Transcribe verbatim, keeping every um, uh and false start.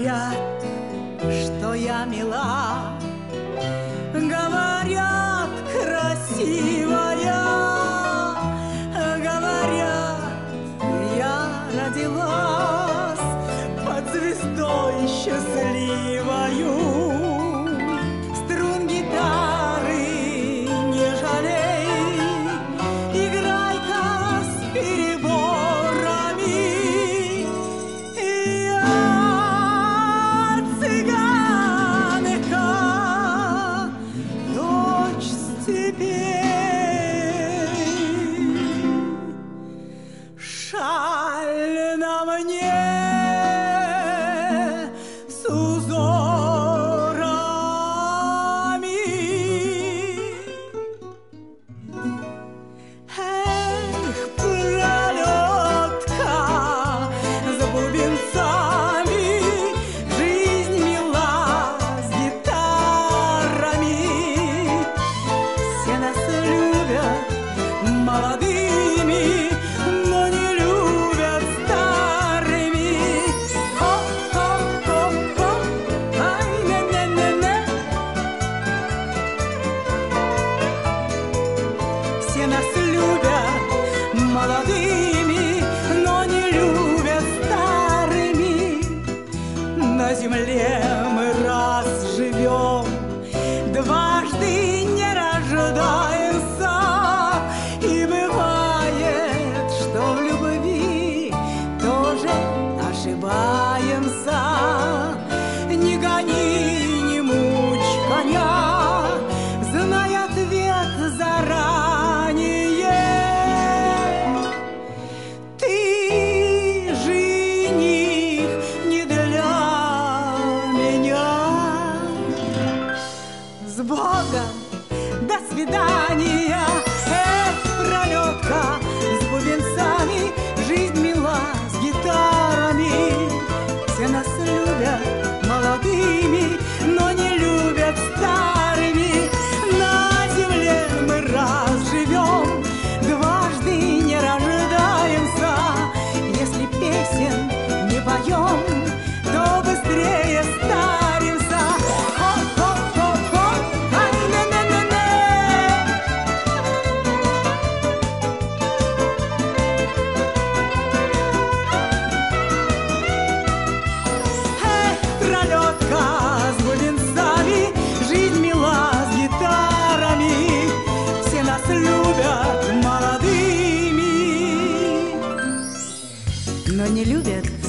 Говорят, что я мила, говорят, красивая, говорят, я родилась под звездой счастливою. Струн гитары не жалей, играй-ка с переборами. Я цыганка, дочь степей. Шаль на мне с узорами. Эх, пролетка с бубенцами, жизнь мила с гитарами. Все нас любят молодыми, но не любят старыми. О-о-о-о, ай, не-не-не-не. Все нас любят молодыми, но не любят старыми. На земле мы раз живем, дважды не рождаемся. И бывает, что в любви тоже ошибаемся. Не гони, не мучь коня, знай ответ заранее. Ты жених не для меня. С Богом, до свидания. Эх, пролетка с бубенцами, жизнь мила с гитарами. Все нас любят молодыми, но не любят старыми. На земле мы раз живем, дважды не рождаемся. Если песен не поем, то быстрее старимся. Хо-хо-хо-хо, ай, не-не-не-не. Эх, пролетка с бубенцами, жизнь мила с гитарами. Все нас любят молодыми, но не любят